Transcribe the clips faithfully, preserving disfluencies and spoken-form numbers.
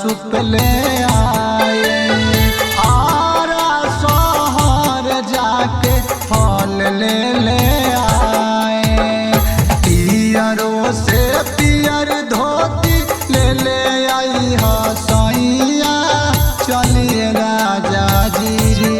सुप ले आए। आरा शहर जाके फल ले ले आए। पियरों से पियर धोती ले ले आई हा सैया चलिए राजा जी।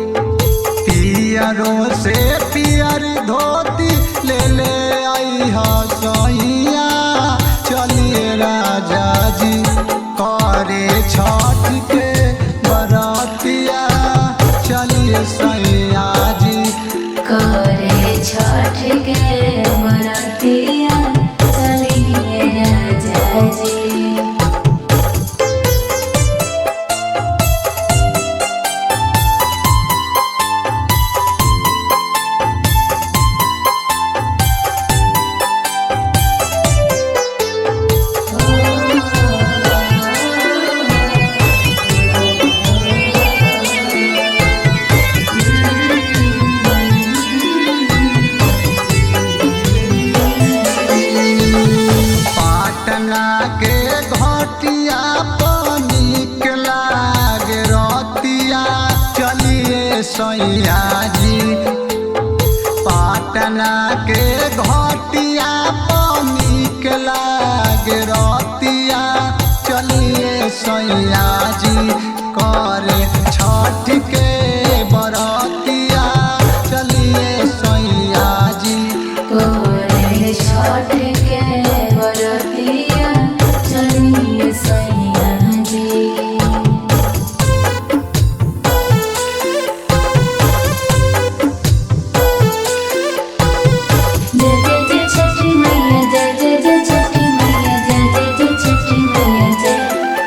पियरों से पियर धोती ले ले आई हा सैया चलिए राजा जी। करे छठ के बरातिया चलिए सैया जी। करे छठ के बरातिया चलिए राजा जी। के घटिया पनिक लागे रतिया चलिए सैया जी। पाटना के घटिया पनिक लागे रतिया चलिए सैया जी। करे छठ के बरतिया चलिए सैया जी। करे छठ के बरतिया चलिए सैया जी। जय जय जय छठी मैया जय जय जय छठी मैया जय जय जय छठी मैया जय।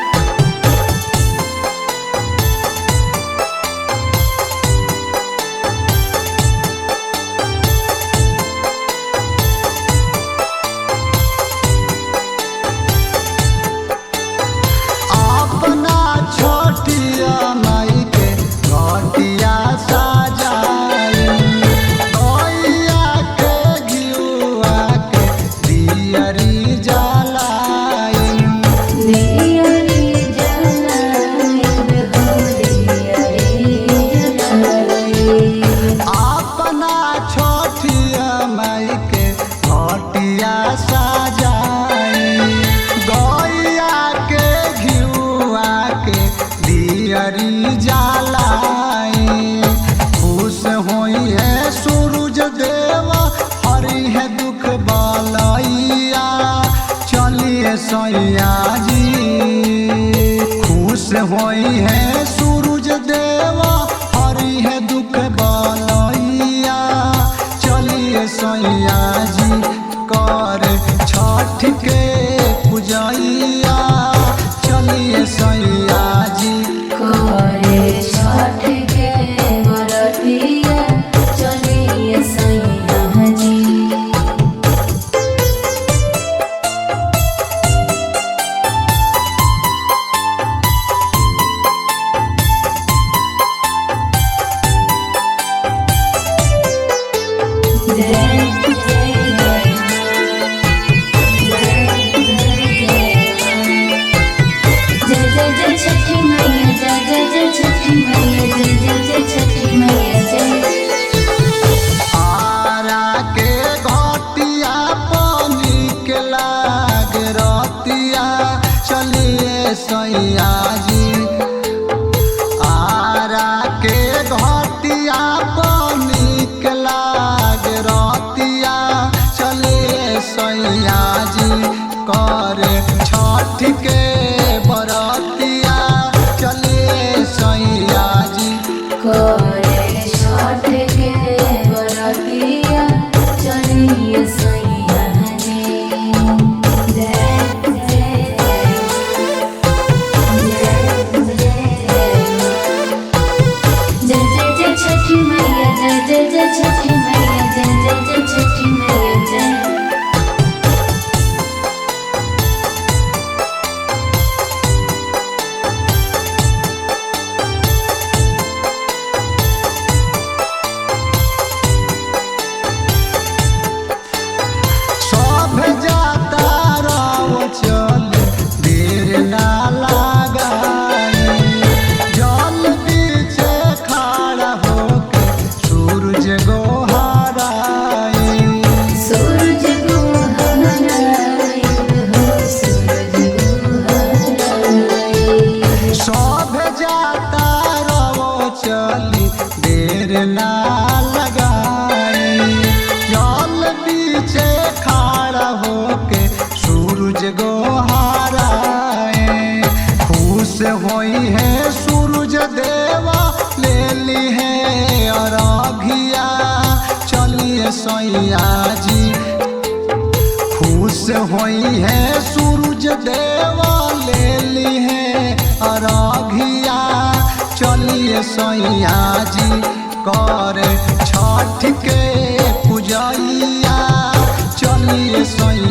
अपना छोटिया माई के घटिया सजाई। गैया के घिउआ के दियरी जलाई। दियरी जलाई हो दियरी जलाई। अपना छोटिया माई के घटिया सजाई। गैया के घिउआ के दियरी जलाई। खुश होई है सूरज देवा हरि है दुख बलैया चलिए सैया जी। खुश होई है सूरज देवा हरि है दुख बलैया चलिए सैया जी। कर छठ के पूजैया चलिए सैया जी। करे छठ के बरतिया चलिए सैया जी। जय जय जय जय जय छठी मैया जय जय जय छठी मैया जय जय जय छठी मैया जय। आरा के घटिया पनिक लागे रतिया चलिए सैया जी। आरा के घटिया पनिक लागे रतिया चलिए सैया जी। करे छठ के बरतिया चलिए सैया जी। करे छठ के बरतिया चलिए सैया जी। जय जय जय जय जय जय छठी मैया जय जय जय छठी मैया जय जय जय छठी मैया जय। होई है सूरज देवा ले ली है अरघिया चलिए सैया जी। खुश होई है सूरज देवा ले ली है अरघिया चलिए सैया जी करे छठ के पूजैया चलिए सैया